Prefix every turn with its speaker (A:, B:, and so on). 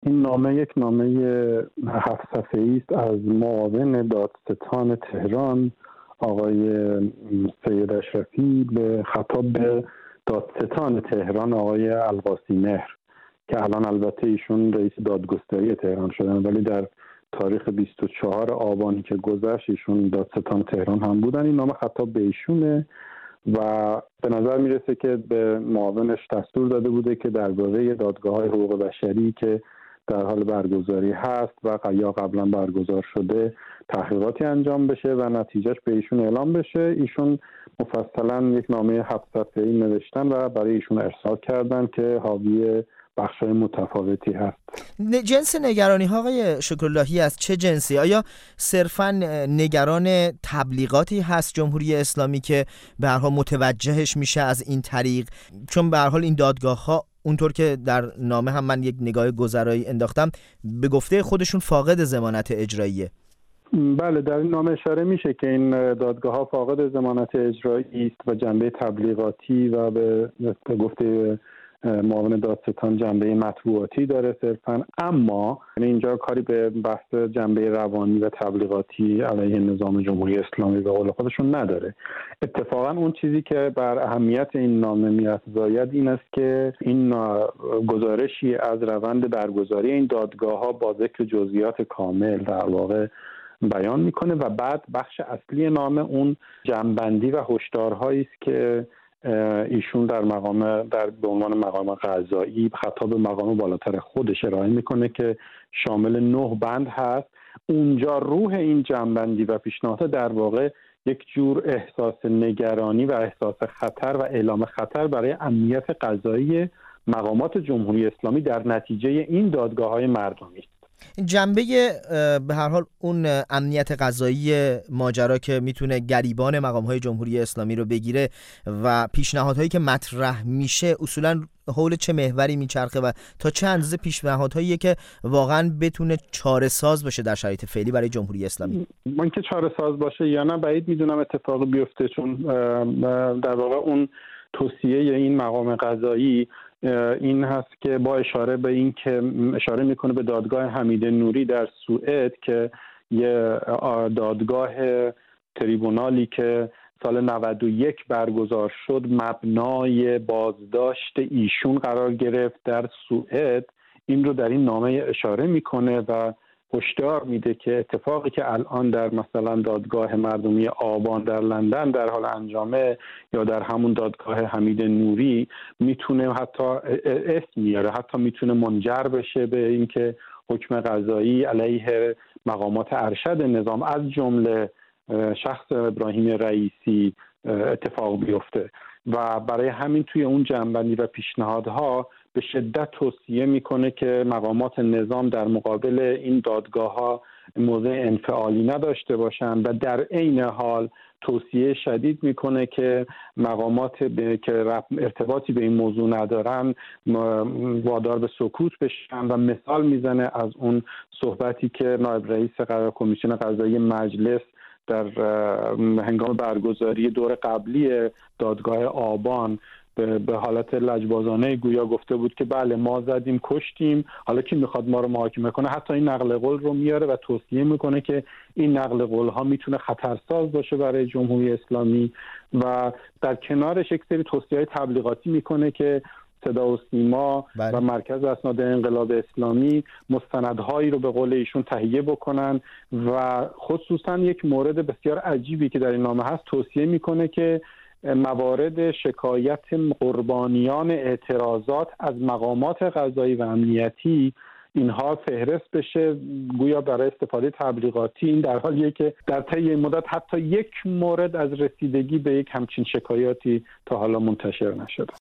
A: این نامه یک نامه 7 صفحه‌ای است از معاون دادستان تهران آقای سید اشرفی به خطاب به دادستان تهران آقای القاسی مهر که الان البته ایشون رئیس دادگستری تهران شدن، ولی در تاریخ 24 آبانی که گذشت ایشون دادستان تهران هم بودن. این نامه خطاب به ایشونه و به نظر میرسه که به معاونش دستور داده بوده که درباره دادگاه‌های حقوق بشری که در حال برگزاری هست و یا قبلا برگزار شده تحقیقاتی انجام بشه و نتیجهش به ایشون اعلام بشه. ایشون مفصلا یک نامه 7 صفحه‌ای نوشتن و برای ایشون ارسال کردن که حاوی بخش‌های متفاوتی هست.
B: جنس نگرانی ها آقای شکراللهی از چه جنسی؟ آیا صرفاً نگران تبلیغاتی هست جمهوری اسلامی که به هر حال متوجهش میشه از این طریق؟ چون به هر حال این دادگاه ها اونطور که در نامه هم من یک نگاه گذرایی انداختم به گفته خودشون فاقد ضمانت اجراییه.
A: بله، در این نامه اشاره میشه که این دادگاه ها فاقد ضمانت اجرایی است و جنبه تبلیغاتی و به گفته معاون دادستان جنبه مطبوعاتی داره صرفا، اما اینجا کاری به بحث جنبه روانی و تبلیغاتی علیه نظام جمهوری اسلامی به قول خودشون نداره. اتفاقا اون چیزی که بر اهمیت این نامه می‌افزاید این است که این گزارشی از روند برگزاری این دادگاه ها با ذکر جزئیات کامل در واقع بیان میکنه و بعد بخش اصلی نامه اون جمع‌بندی و هشدارهایی است که ایشون در به عنوان مقام قضایی خطاب به مقام بالاتر خودش ارائه میکنه که شامل 9 بند هست. اونجا روح این جمع‌بندی و پیشنهادات در واقع یک جور احساس نگرانی و احساس خطر و اعلام خطر برای امنیت قضایی مقامات جمهوری اسلامی در نتیجه این دادگاه‌های مردمی است.
B: جنبه به هر حال اون امنیت قضایی ماجرا که میتونه گریبان مقام‌های جمهوری اسلامی رو بگیره و پیشنهادهایی که مطرح میشه اصولاً حول چه محوری میچرخه و تا چه اندازه پیشنهادهایی که واقعاً بتونه چاره‌ساز باشه در شرایط فعلی برای جمهوری اسلامی؟
A: من که چاره‌ساز باشه یا نه بعید میدونم اتفاقی بیفته، چون در واقع اون توصیه این مقام قضایی این هست که با اشاره به این که اشاره میکنه به دادگاه حمید نوری در سوئد که یه دادگاه تریبونالی که سال 91 برگزار شد مبنای بازداشت ایشون قرار گرفت در سوئد. این رو در این نامه اشاره میکنه و هشدار میده که اتفاقی که الان در مثلا دادگاه مردمی آبان در لندن در حال انجامه یا در همون دادگاه حمید نوری میتونه حتی اسم میاره، حتی میتونه منجر بشه به اینکه حکم قضایی علیه مقامات ارشد نظام از جمله شخص ابراهیم رئیسی اتفاق بیفته و برای همین توی اون جنبندی و پیشنهادها به شدت توصیه میکنه که مقامات نظام در مقابل این دادگاه‌ها موضع انفعالی نداشته باشند و در عین حال توصیه شدید میکنه که مقامات که ارتباطی به این موضوع ندارن وادار به سکوت بشن و مثال میزنه از اون صحبتی که نایب رئیس کمیسیون قضایی مجلس در هنگام برگزاری دور قبلی دادگاه آبان به حالت لجبازانه گویا گفته بود که بله ما زدیم کشتیم، حالا کی میخواد ما رو محاکمه کنه. حتی این نقل قول رو میاره و توصیه میکنه که این نقل قول ها میتونه خطرساز باشه برای جمهوری اسلامی و در کنارش یک سری توصیه‌های تبلیغاتی میکنه که صدا و سیما و مرکز اسناد انقلاب اسلامی مستندهایی رو به قول ایشون تهیه بکنن و خصوصا یک مورد بسیار عجیبی که در این نامه هست توصیه میکنه که موارد شکایت قربانیان اعتراضات از مقامات قضایی و امنیتی اینها فهرست بشه گویا برای استفاده تبلیغاتی. این در حالیه که در طی این مدت حتی یک مورد از رسیدگی به یک همچین شکایاتی تا حالا منتشر نشده.